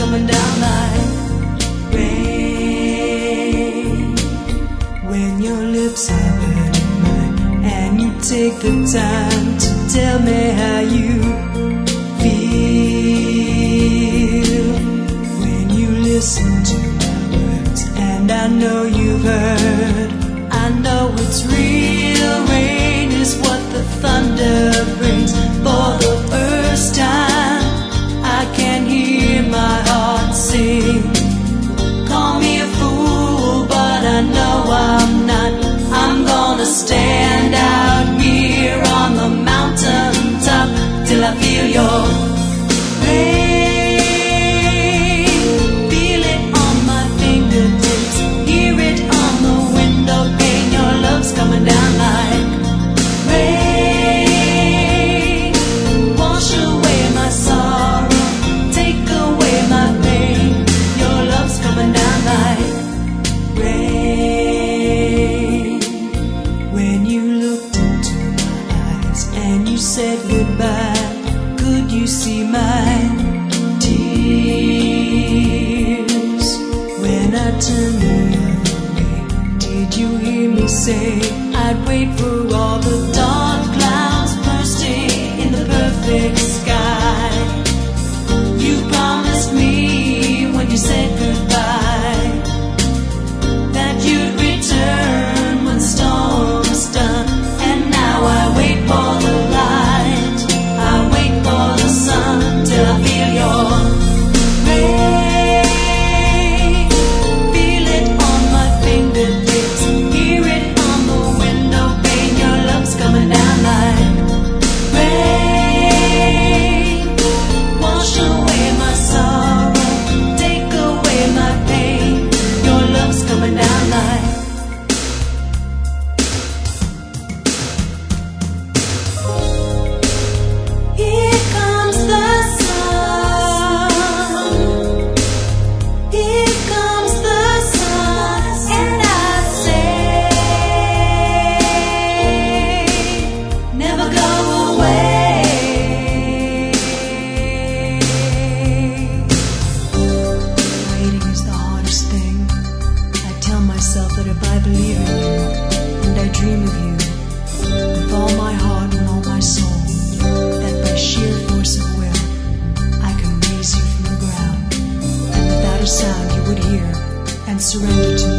coming down like rain. When your lips are burning mine and you take the time to tell me how you feel. When you listen to my words and I know you've heard, I know it's real. Rain is what the thunder brings. For the first time I can hear my heart sing. Call me a fool, but I know I'm not. I'm gonna stand out here on the mountaintop till I feel your rain. Feel it on my fingertips, hear it on the window pane. Your love's coming down like rain. Wash away my sorrow, take away my pain. Your love's coming down like rain. When you looked into my eyes and you said goodbye, could you see my tears? When I turned the other way, did you hear me say I'd wait for all the dark clouds bursting in the perfect sky? You promised me when you said goodbye that you'd return when the storm was done. And now I wait for the light, I wait for the sun till I feel your rain. Feel it on my fingertips, hear it on the window pane. Your love's coming down like rain. Wash away my sorrow, take away my pain. Your love's coming down like here comes the sun, here comes the sun, and I say, never go away. Waiting is the hardest thing. I tell myself that if I believe in you and I dream of you with all my heart and all my soul, that by sheer force of will I can raise you from the ground, and without a sound you would hear and surrender to me.